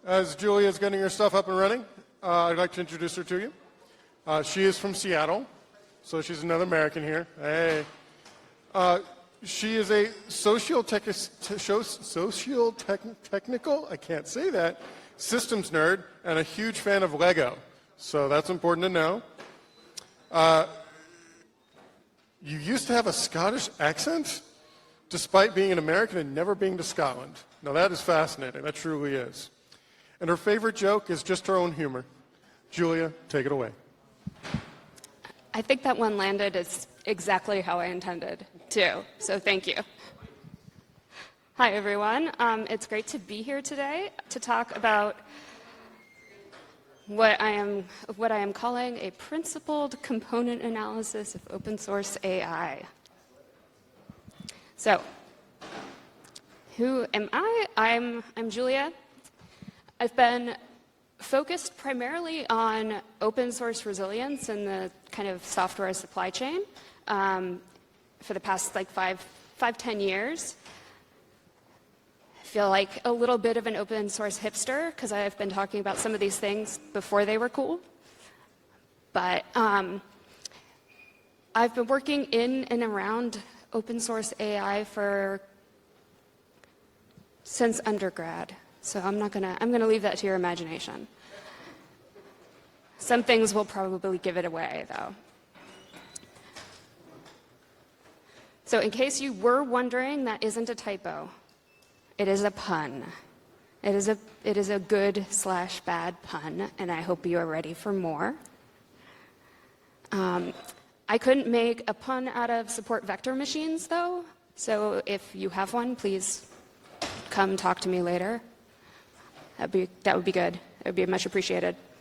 As Julia is getting her stuff up and running, I'd like to introduce her to you. She is from Seattle, so she's another American here. Hey. She is a socio-technical, I can't say that, systems nerd and a huge fan of Lego. So that's important to know. You used to have a Scottish accent, despite being an American and never being to Scotland. Now that is fascinating, that truly is. And her favorite joke is just her own humor. Julia, take it away. I think that one landed as exactly how I intended to, so thank you. Hi, everyone. It's great to be here today to talk about what I am calling a principled component analysis of open source AI. So, who am I? I'm Julia. I've been focused primarily on open source resilience and the kind of software supply chain for the past like 10 years. I feel like a little bit of an open source hipster because I've been talking about some of these things before they were cool. But I've been working in and around open source AI since undergrad. So I'm gonna leave that to your imagination. Some things will probably give it away, though. So in case you were wondering, that isn't a typo. It is a pun. It is a good/bad pun, and I hope you are ready for more. I couldn't make a pun out of support vector machines, though. So if you have one, please come talk to me later. That would be good. It would be much appreciated.